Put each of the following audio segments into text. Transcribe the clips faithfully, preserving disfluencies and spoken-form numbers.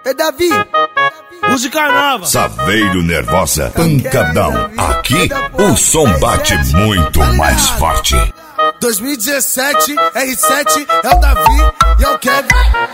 É Davi, música nova. Saveiro Nervosa, pancadão. Aqui o som bate muito mais forte. dois mil e dezessete, R sete, é o Davi e é o Kevin.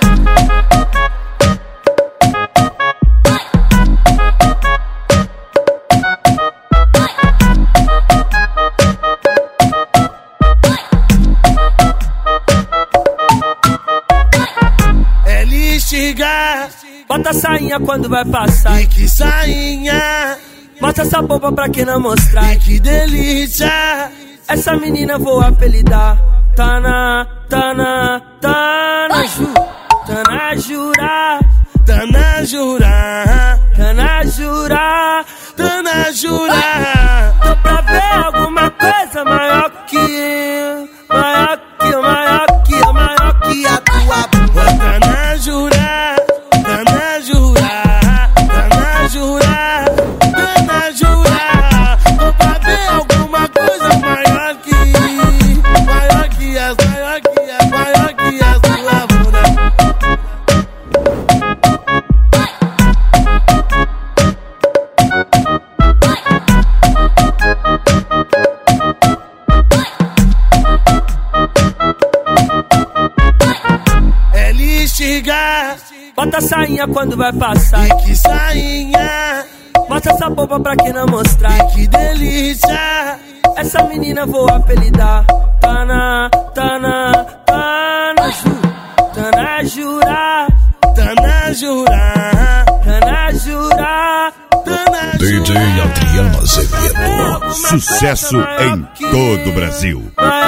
Ele estiga, bota a sainha quando vai passar. e que sainha, Mostra essa bomba pra quem não mostrar. e que delícia. Essa menina vou apelidar. Tana, Tana, Tana Ju, Tana Jura, Tana Jura, Tana Jura, Tana Jura. tô pra ver alguma coisa maior que eu, maior que eu, maior que eu, maior que a tua bunda. Tana Jura, Tana Jura, Tana Jura, Tana Jura. Tô pra ver alguma coisa maior que, maior que as, maior que as, maior que as tua bunda. Ele estiga, Bota a sainha quando vai passar. e que sainha, Mostra essa bomba pra quem não mostrar. e que delícia. Essa menina vou apelidar. Tana, Tana, Tana Ju, Tana Jura, Tana Jura, Tana Jura, Tana D J Jura. Adriano Azevedo. Sucesso em todo o Brasil. maior